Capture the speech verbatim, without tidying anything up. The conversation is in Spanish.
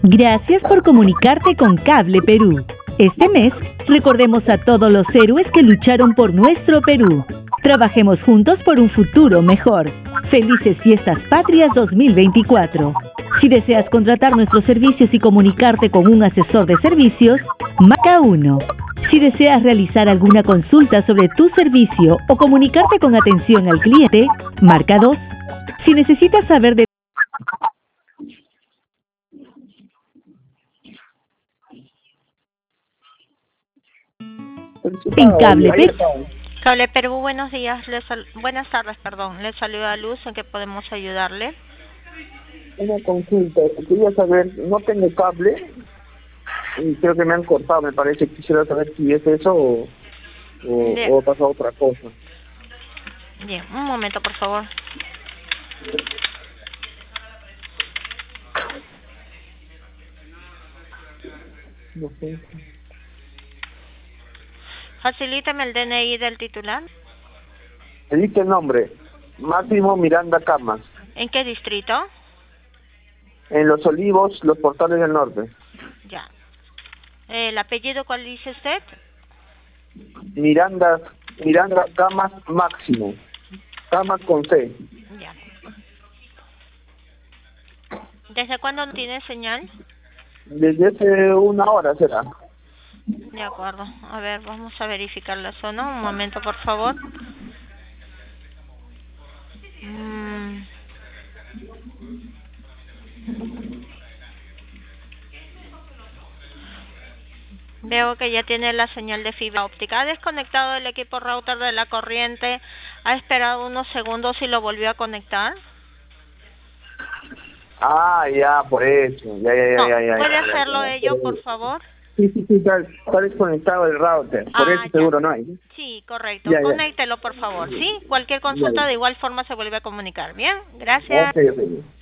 Gracias por comunicarte con Cable Perú. Este mes, recordemos a todos los héroes que lucharon por nuestro Perú. Trabajemos juntos por un futuro mejor. Felices Fiestas Patrias dos mil veinticuatro. Si deseas contratar nuestros servicios y comunicarte con un asesor de servicios, marca uno. Si deseas realizar alguna consulta sobre tu servicio o comunicarte con atención al cliente, marca dos. Si necesitas saber de en Cable Perú. Cable Perú, buenos días, les sal... buenas tardes, perdón. Les saluda Luz, ¿en qué podemos ayudarle? Una consulta, quería saber, no tengo cable y creo que me han cortado, me parece. Quisiera saber si es eso o, o, o pasa otra cosa. Bien, un momento, por favor. No sé. Facilítame el D N I del titular. Me dice el nombre, Máximo Miranda Camas. ¿En qué distrito? En Los Olivos, Los Portales del Norte. Ya. ¿El apellido cuál dice usted? Miranda, Miranda Camas Máximo. Camas con C. Ya. ¿Desde cuándo no tiene señal? Desde hace una hora será. De acuerdo. A ver, vamos a verificar la zona. Un momento, por favor. Mm. Veo que ya tiene la señal de fibra óptica. Ha desconectado el equipo router de la corriente. Ha esperado unos segundos y lo volvió a conectar. Ah, ya, por eso. Ya, ya, No, ya, ya, ¿puede ya, hacerlo ya, ya, ello, ya. por favor? Sí, sí, sí, está, está desconectado el router. Por Ah, eso ya. seguro no hay. Sí, correcto. Ya, ya. Conéctelo, por favor. Sí, cualquier Ya, consulta ya. de igual forma se vuelve a comunicar. Bien, gracias. Ok, ok.